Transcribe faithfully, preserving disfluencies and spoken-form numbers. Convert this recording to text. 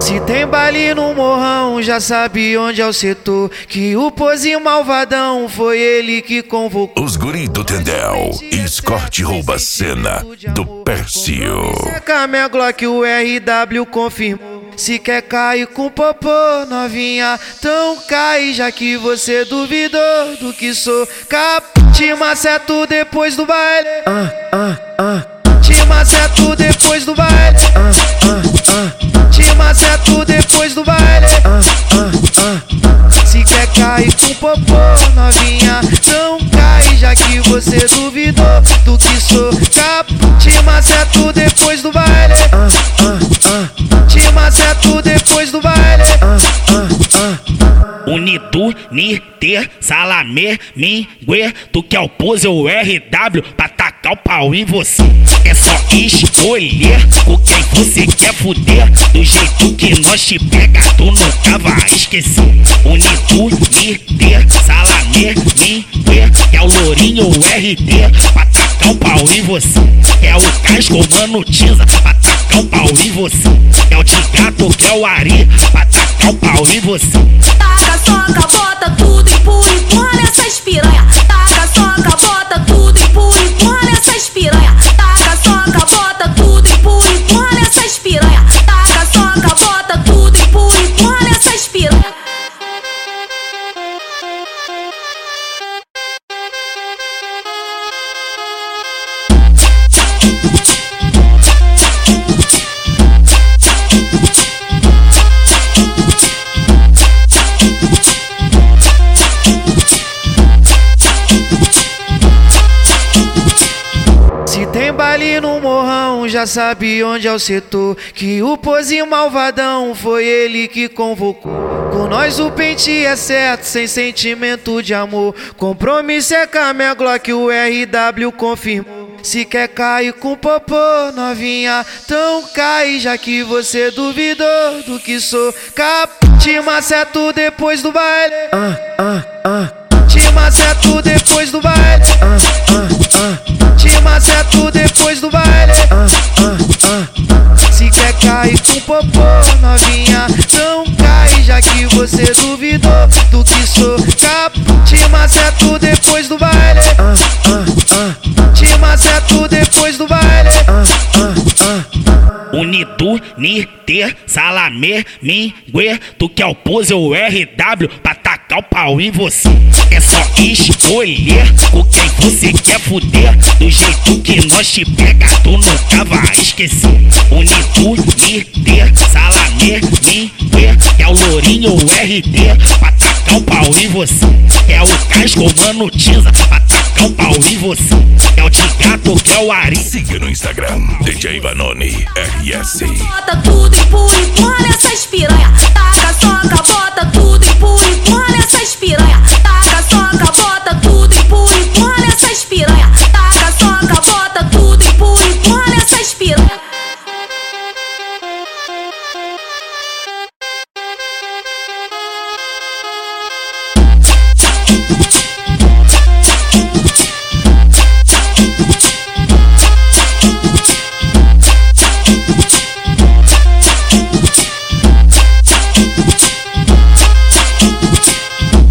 Se tem baile no morrão, já sabe onde é o setor. Que o pose malvadão foi ele que convocou. Os guri do Tendel, escorte rouba a cena do Pércio. Seca minha Glock, o R W confirmou. Se quer cair com popô, novinha, então cai, já que você duvidou do que sou. Cap, te maceto depois do baile. Ah, ah, ah. Te maceto depois do baile. Ah, ah, ah. Te maceto depois do baile. Ah, ah, ah. Se quer cair com popô, novinha, então cai, já que você duvidou do que sou. Cap, te maceto depois do baile. Ah, ah, ah. Te maceto depois do baile. Ah, ah, ah. Unido, Niter, Salamé, Mingue, tu quer o pose ou o R W pra tacar o pau em você. É só escolher com quem você quer fuder. Do jeito que nós te pega, tu nunca vai esquecer. Unido, Niter, Salamé, Mingue, é o lourinho ou o R D pra tacar o pau em você. É o casco ou mano Tiza pra tacar o pau em você. É o de gato que é o Ari pra tacar o pau em você. Taca, soca, bota tudo, empurra, empurra nessas piranha. Taca, soca, bota tudo, empurra, empurra nessas piranha. Taca, soca, bota tudo, empurra, empurra nessas piranha. Taca, soca, bota tudo, empurra, empurra nessas piranha. Se tem baile no morrão, já sabe onde é o setor. Que o pose malvadão foi ele que convocou. Com nós o pente é certo, sem sentimento de amor. Compromisso é com a minha Glock, o R W confirmou. Se quer cair com popô, novinha, então cai, já que você duvidou do que sou. Cap, te maceto depois do baile. Ah, ah, ah. Te maceto depois do baile. Ah, ah, ah. Te maceto depois do baile. Ah, ah, ah. Se quer cair com popô, novinha, então cai, já que você duvidou do que sou. Cap, te maceto depois do baile. Ah, ah, ah. Te maceto depois do baile. Ah, ah, ah. Unido, Niter, Salamé, Mingue, tu quer o pose ou o R W pra tacar o pau em você. É só escolher com quem você quer fuder. Do jeito que nós te pega, tu nunca vai esquecer. Unido, Niter, Salamé, Mingue, é o lourinho ou o R D pra tacar o pau em você. É o casco ou mano Tiza pra tacar o pau em você. É o de gato que é o Ari. Siga no Instagram, D J Vanoni R S. Bota tudo, empurra, empurra nessas piranha. Taca, soca, bota